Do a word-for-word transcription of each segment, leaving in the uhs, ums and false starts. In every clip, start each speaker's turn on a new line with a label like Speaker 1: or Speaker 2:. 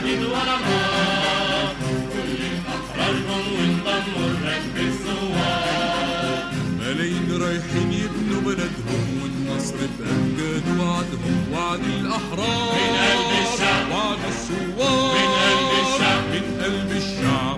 Speaker 1: حديد ولا نار، كل الأحرار جم وانضموا الركب الثوار.
Speaker 2: ملايين رايحين يبنوا بلدهم والنصر بأمجاد وعدهم، وعد الأحرار
Speaker 1: من قلب الشعب،
Speaker 2: وعد الثوار
Speaker 1: من قلب الشعب،
Speaker 2: من قلب الشعب.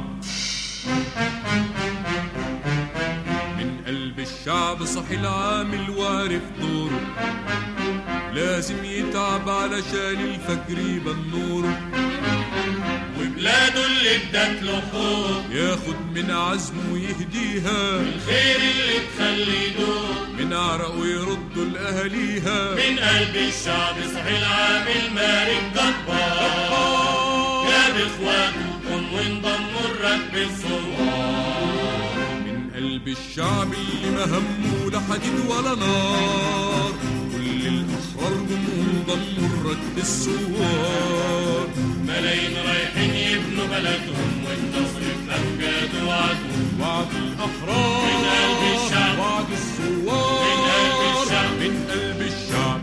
Speaker 2: من قلب الشعب صحي العامل وعرف دوره، لازم يتعب علشان الفجر يبان نوره،
Speaker 1: وبلاده اللي ادت له خوف
Speaker 2: ياخد من عزمه ويهديها،
Speaker 1: الخير اللي تخلي يدوم
Speaker 2: من عرقه يردوا لأهاليها.
Speaker 1: من قلب الشعب صحي العامل مارك جبار، جاب اخواتكم وانضموا الركب الثوار.
Speaker 2: من قلب الشعب اللي ما همه لا حديد ولا نار، كل الأحرار جم وانضموا الركب الثوار.
Speaker 1: ملايين رايحين يبنوا بلدهم والنصر في أمجاد وعدهم،
Speaker 2: وعد الأحرار
Speaker 1: من قلب الشعب،
Speaker 2: وعد الثوار
Speaker 1: من قلب الشعب،
Speaker 2: من قلب الشعب.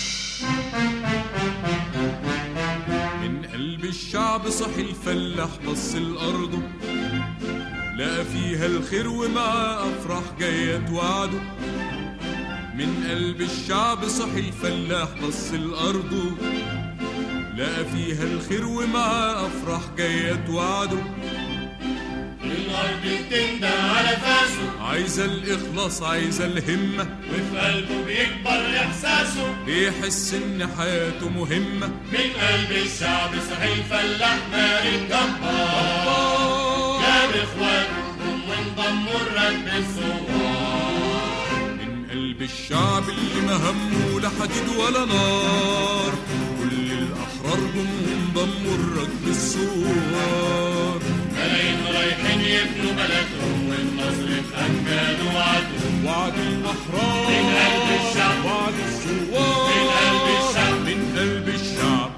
Speaker 2: من قلب الشعب صحي الفلاح بص الأرض، لقى فيها الخير ومعاه أفراح جاية توعده. من قلب الشعب صحي الفلاح بص الأرض، لقى فيها الخير ومعاه أفراح جاية توعده.
Speaker 1: الأرض بتندى على فاسه،
Speaker 2: عايزة الإخلاص عايزة الهمة،
Speaker 1: وفي قلبه بيكبر إحساسه،
Speaker 2: بيحس إن حياته مهمة.
Speaker 1: من قلب الشعب صحي الفلاح مارك جبار، جاب إخواتكم وانضموا الركب الثوار.
Speaker 2: من قلب الشعب اللي ما همه لا حديد ولا نار، كل الأحرار جم وانضموا الركب الثوار.
Speaker 1: ملايين رايحين يبنوا بلدهم والنصر في أمجاد وعدهم،
Speaker 2: وعد الأحرار
Speaker 1: من قلب الشعب،
Speaker 2: وعد الثوار
Speaker 1: من قلب الشعب،
Speaker 2: من قلب الشعب.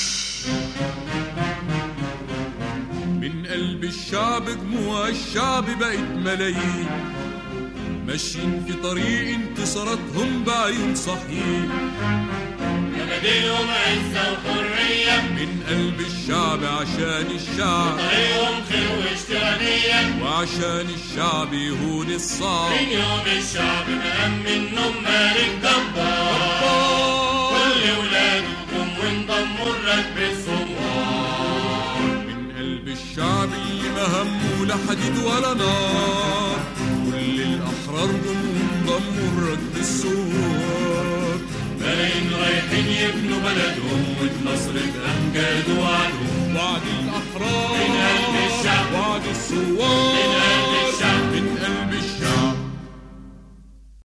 Speaker 2: من قلب الشعب جموع الشعب بقت ملايين، ماشيين في طريق انتصاراتهم بعيون صحيين.
Speaker 1: مبادئهم عزة وحرية،
Speaker 2: من قلب الشعب عشان الشعب،
Speaker 1: طريقهم خير واشتغالية،
Speaker 2: وعشان الشعب يهون الصعب.
Speaker 1: من يوم الشعب مأمن نوم مالك جبار، كل ولادكم وانضموا الركب الثوار.
Speaker 2: من قلب الشعب اللي ما همه لا حديد ولا نار، كل الأحرار جم وانضموا الركب الثوار.
Speaker 1: ملايين رايحين يبنوا بلدهم والنصر بأمجاد وعدهم،
Speaker 2: وعد الأحرار
Speaker 1: من قلب الشعب،
Speaker 2: وعد الثوار